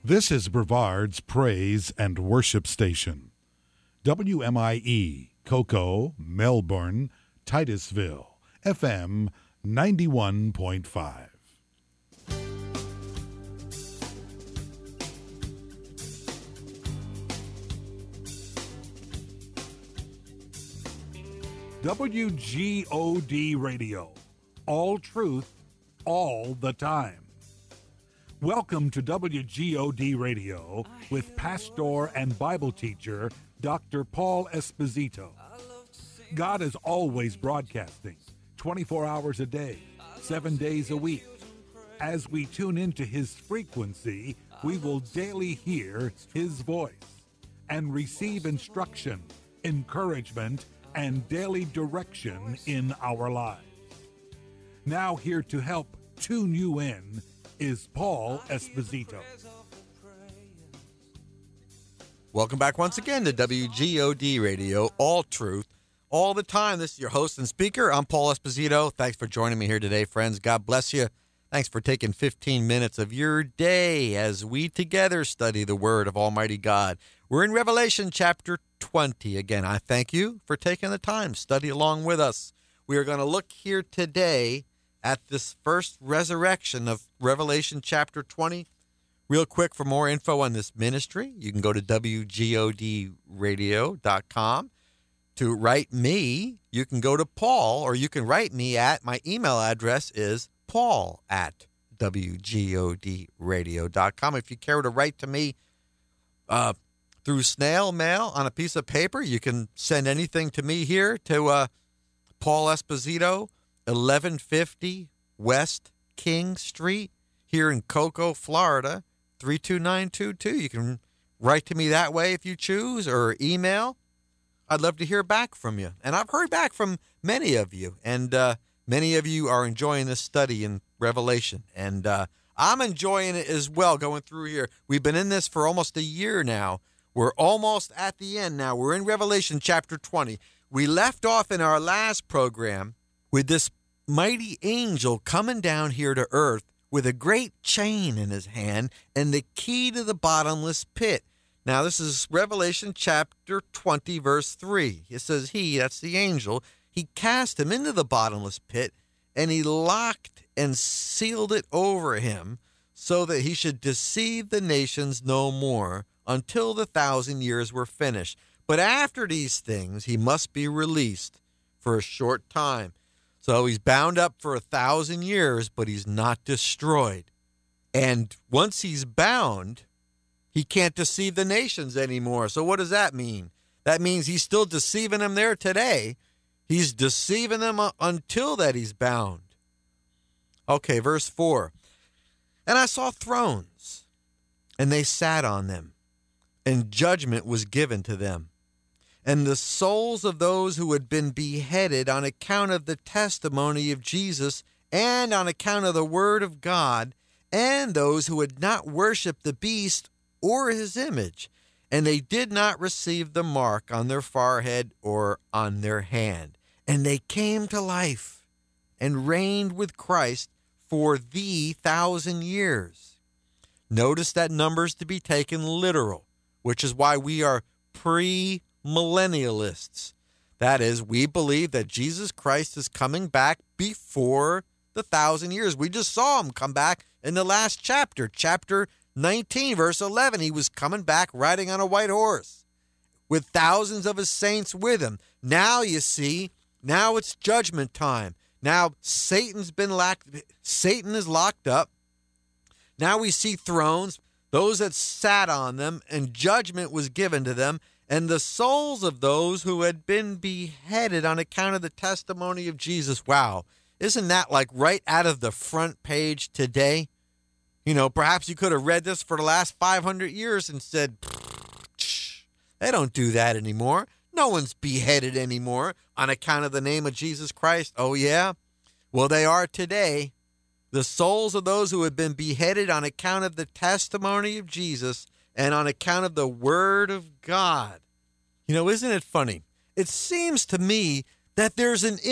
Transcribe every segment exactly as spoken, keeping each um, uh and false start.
This is Brevard's Praise and Worship Station. W M I E, Cocoa, Melbourne, Titusville, F M ninety-one point five. W G O D Radio. All truth, all the time. Welcome to W G O D Radio with pastor and Bible teacher Doctor Paul Esposito. God is always broadcasting, twenty-four hours a day, seven days a week. As we tune into his frequency, we will daily hear his voice and receive instruction, encouragement, and daily direction in our lives. Now here to help tune you in is Paul Esposito. Welcome back once again to W G O D Radio, all truth, all the time. This is your host and speaker. I'm Paul Esposito. Thanks for joining me here today, friends. God bless you. Thanks for taking fifteen minutes of your day as we together study the Word of Almighty God. We're in Revelation chapter twenty. Again, I thank you for taking the time to study along with us. We are going to look here today at this first resurrection of Revelation chapter twenty. Real quick, for more info on this ministry, you can go to W G O D radio dot com. To write me, you can go to Paul, or you can write me at, my email address is paul at W G O D radio dot com. If you care to write to me uh, through snail mail on a piece of paper, you can send anything to me here to uh, Paul Esposito, eleven fifty West King Street here in Cocoa, Florida, three two nine two two. You can write to me that way if you choose, or email. I'd love to hear back from you. And I've heard back from many of you, and uh, many of you are enjoying this study in Revelation. And uh, I'm enjoying it as well going through here. We've been in this for almost a year now. We're almost at the end now. We're in Revelation chapter twenty. We left off in our last program with this mighty angel coming down here to earth with a great chain in his hand and the key to the bottomless pit. Now, this is Revelation chapter twenty, verse three. It says, he, that's the angel, he cast him into the bottomless pit, and he locked and sealed it over him so that he should deceive the nations no more until the thousand years were finished. But after these things, he must be released for a short time. So he's bound up for a thousand years, but he's not destroyed. And once he's bound, he can't deceive the nations anymore. So what does that mean? That means he's still deceiving them there today. He's deceiving them until that he's bound. Okay, verse four. And I saw thrones, and they sat on them, and judgment was given to them. And the souls of those who had been beheaded on account of the testimony of Jesus and on account of the word of God, and those who had not worshipped the beast or his image, and they did not receive the mark on their forehead or on their hand. And they came to life and reigned with Christ for the thousand years. Notice that number's to be taken literal, which is why we are pre-millennialists. That is, we believe that Jesus Christ is coming back before the thousand years. We just saw him come back in the last chapter, chapter nineteen, verse eleven. He was coming back riding on a white horse with thousands of his saints with him. Now you see, now it's judgment time. Now Satan's been locked, Satan is locked up. Now we see thrones, those that sat on them, and judgment was given to them, and the souls of those who had been beheaded on account of the testimony of Jesus. Wow, isn't that like right out of the front page today? You know, perhaps you could have read this for the last five hundred years and said, they don't do that anymore. No one's beheaded anymore on account of the name of Jesus Christ. Oh, yeah? Well, they are today. The souls of those who have been beheaded on account of the testimony of Jesus and on account of the word of God. You know, isn't it funny? It seems to me that there's an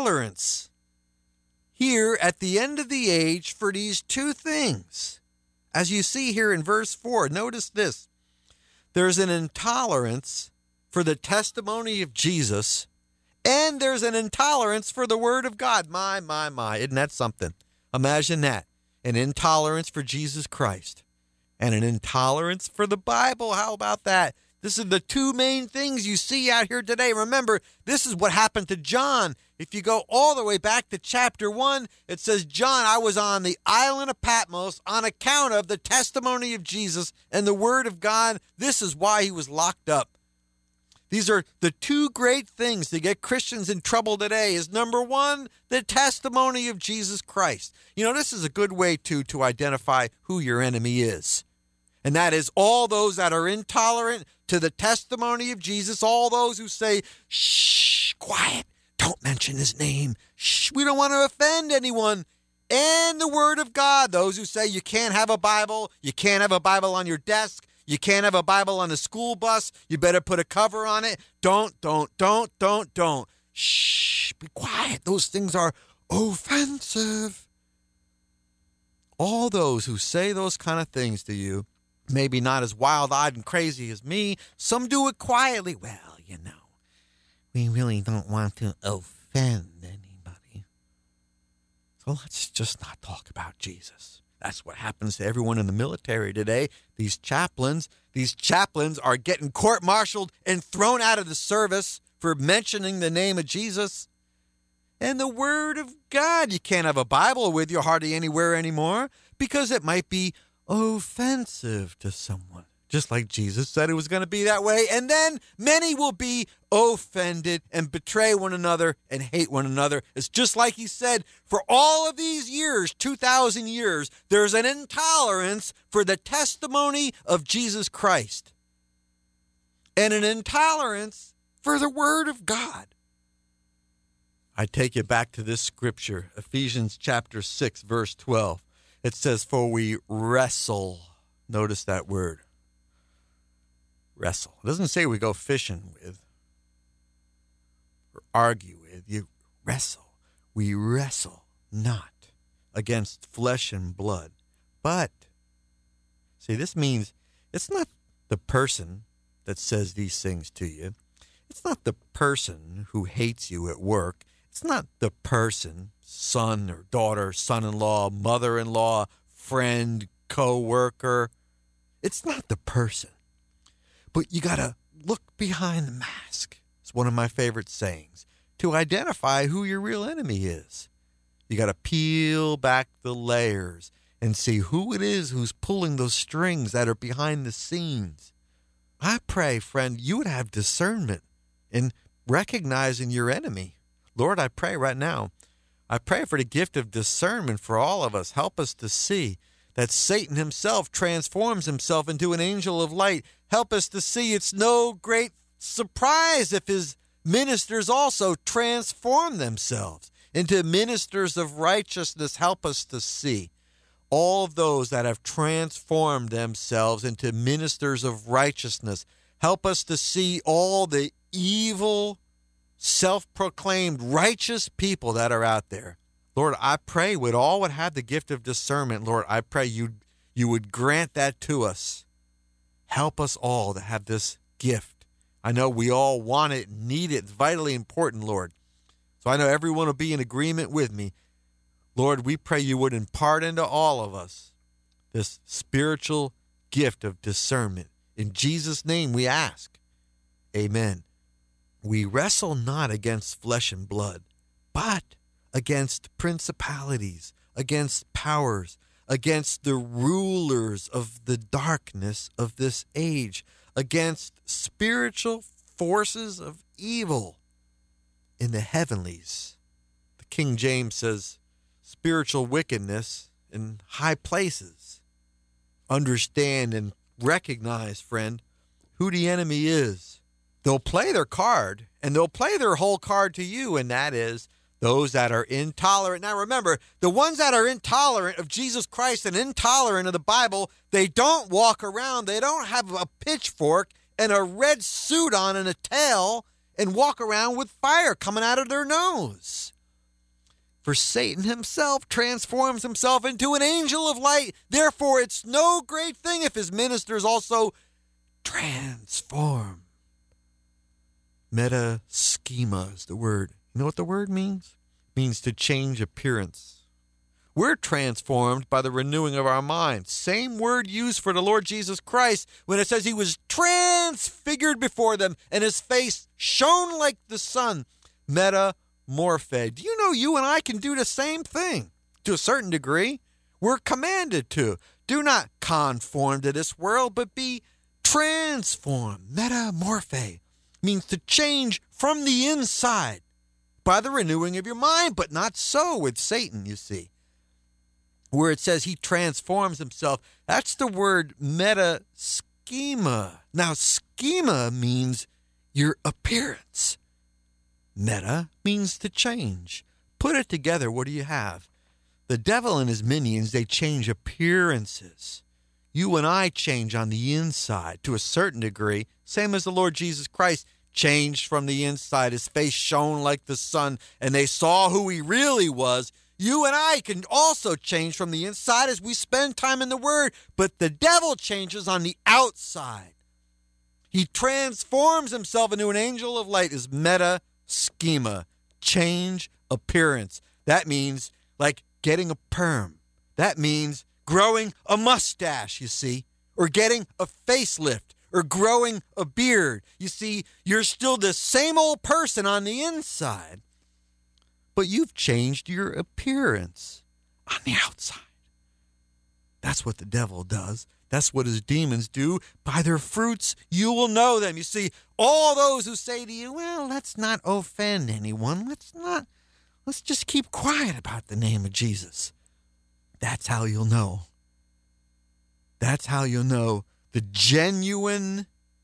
intolerance here at the end of the age for these two things. As you see here in verse four, notice this. There's an intolerance for the testimony of Jesus, and there's an intolerance for the word of God. My, my, my. Isn't that something? Imagine that. An intolerance for Jesus Christ and an intolerance for the Bible. How about that? This is the two main things you see out here today. Remember, this is what happened to John. If you go all the way back to chapter one, it says, John, I was on the island of Patmos on account of the testimony of Jesus and the word of God. This is why he was locked up. These are the two great things that get Christians in trouble today is, number one, the testimony of Jesus Christ. You know, this is a good way, too, to identify who your enemy is. And that is all those that are intolerant to the testimony of Jesus, all those who say, shh, quiet, don't mention his name. Shh, we don't want to offend anyone. And the word of God, those who say you can't have a Bible, you can't have a Bible on your desk, you can't have a Bible on the school bus, you better put a cover on it. Don't, don't, don't, don't, don't. Shh, be quiet. Those things are offensive. All those who say those kind of things to you, maybe not as wild-eyed and crazy as me. Some do it quietly. Well, you know, we really don't want to offend anybody. So let's just not talk about Jesus. That's what happens to everyone in the military today. These chaplains, these chaplains are getting court-martialed and thrown out of the service for mentioning the name of Jesus. And the word of God. You can't have a Bible with you hardly anywhere anymore because it might be offensive to someone, just like Jesus said it was going to be that way. And then many will be offended and betray one another and hate one another. It's just like he said, for all of these years, two thousand years, there's an intolerance for the testimony of Jesus Christ and an intolerance for the word of God. I take you back to this scripture, Ephesians chapter six, verse twelve. It says, for we wrestle. Notice that word. Wrestle. It doesn't say we go fishing with or argue with. You wrestle. We wrestle not against flesh and blood. But, see, this means it's not the person that says these things to you. It's not the person who hates you at work. It's not the person, son or daughter, son-in-law, mother-in-law, friend, co-worker. It's not the person. But you got to look behind the mask. It's one of my favorite sayings, to identify who your real enemy is. You got to peel back the layers and see who it is who's pulling those strings that are behind the scenes. I pray, friend, you would have discernment in recognizing your enemy. Lord, I pray right now, I pray for the gift of discernment for all of us. Help us to see that Satan himself transforms himself into an angel of light. Help us to see it's no great surprise if his ministers also transform themselves into ministers of righteousness. Help us to see all of those that have transformed themselves into ministers of righteousness. Help us to see all the evil, self-proclaimed righteous people that are out there. Lord, I pray we'd all would have the gift of discernment. Lord, I pray you you would grant that to us. Help us all to have this gift. I know we all want it, need it. It's vitally important, Lord. So I know everyone will be in agreement with me. Lord, we pray you would impart into all of us this spiritual gift of discernment. In Jesus' name we ask. Amen. We wrestle not against flesh and blood, but against principalities, against powers, against the rulers of the darkness of this age, against spiritual forces of evil in the heavenlies. The King James says spiritual wickedness in high places. Understand and recognize, friend, who the enemy is. They'll play their card, and they'll play their whole card to you, and that is those that are intolerant. Now remember, the ones that are intolerant of Jesus Christ and intolerant of the Bible, they don't walk around, they don't have a pitchfork and a red suit on and a tail and walk around with fire coming out of their nose. For Satan himself transforms himself into an angel of light. Therefore, it's no great thing if his ministers also transform. Metaschema is the word. You know what the word means? It means to change appearance. We're transformed by the renewing of our minds. Same word used for the Lord Jesus Christ when it says he was transfigured before them and his face shone like the sun. Metamorphe. Do you know you and I can do the same thing to a certain degree? We're commanded to. Do not conform to this world, but be transformed. Metamorphe means to change from the inside by the renewing of your mind, but not so with Satan, you see. Where it says he transforms himself, that's the word metaschema. Now, schema means your appearance. Meta means to change. Put it together, what do you have? The devil and his minions, they change appearances. You and I change on the inside to a certain degree, same as the Lord Jesus Christ changed from the inside. His face shone like the sun, and they saw who he really was. You and I can also change from the inside as we spend time in the Word, but the devil changes on the outside. He transforms himself into an angel of light. Is meta-schema, change appearance. That means like getting a perm. That means growing a mustache, you see, or getting a facelift, or growing a beard. You see, you're still the same old person on the inside, but you've changed your appearance on the outside. That's what the devil does. That's what his demons do. By their fruits, you will know them. You see, all those who say to you, well, let's not offend anyone. Let's not, let's just keep quiet about the name of Jesus. That's how you'll know. That's how you'll know the genuine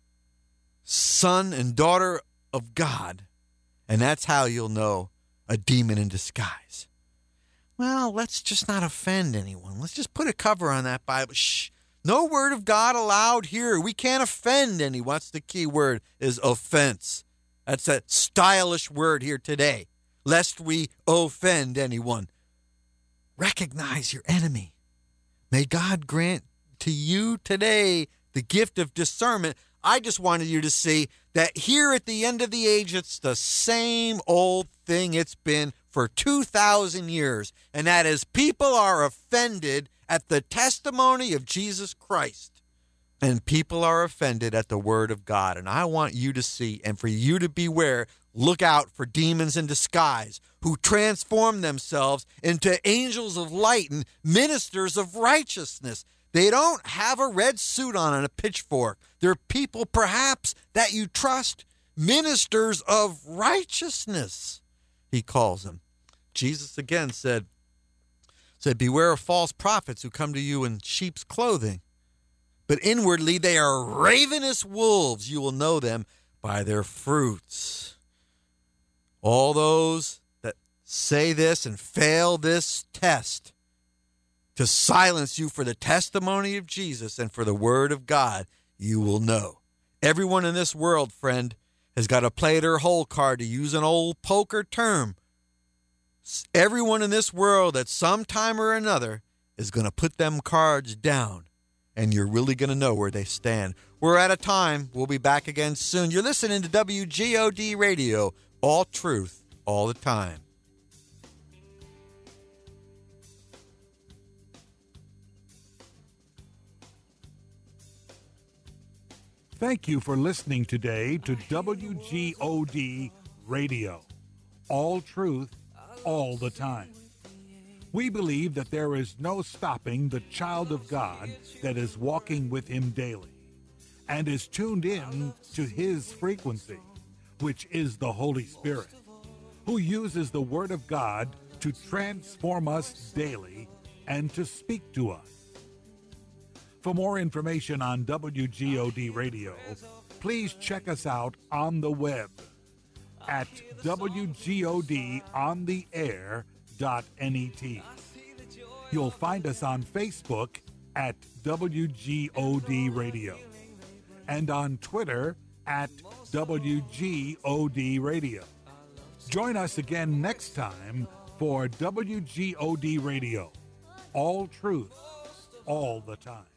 son and daughter of God. And that's how you'll know a demon in disguise. Well, let's just not offend anyone. Let's just put a cover on that Bible. Shh. No word of God allowed here. We can't offend anyone. That's the key word, is offense. That's a stylish word here today. Lest we offend anyone. Recognize your enemy. May God grant to you today the gift of discernment. I just wanted you to see that here at the end of the age, it's the same old thing it's been for two thousand years. And that is, people are offended at the testimony of Jesus Christ. And people are offended at the word of God. And I want you to see, and for you to beware, look out for demons in disguise who transform themselves into angels of light and ministers of righteousness. They don't have a red suit on and a pitchfork. They're people, perhaps, that you trust, ministers of righteousness, he calls them. Jesus again said, said, beware of false prophets who come to you in sheep's clothing, but inwardly they are ravenous wolves. You will know them by their fruits. All those that say this and fail this test to silence you for the testimony of Jesus and for the word of God, you will know. Everyone in this world, friend, has got to play their whole card, to use an old poker term. Everyone in this world at some time or another is going to put them cards down, and you're really going to know where they stand. We're out of time. We'll be back again soon. You're listening to W G O D Radio, all truth, all the time. Thank you for listening today to W G O D Radio, all truth, all the time. We believe that there is no stopping the child of God that is walking with him daily and is tuned in to his frequency, which is the Holy Spirit, who uses the Word of God to transform us daily and to speak to us. For more information on W G O D Radio, please check us out on the web at w g o d on the air dot net. You'll find us on Facebook at W G O D Radio and on Twitter at W G O D Radio. Join us again next time for W G O D Radio. All truth, all the time.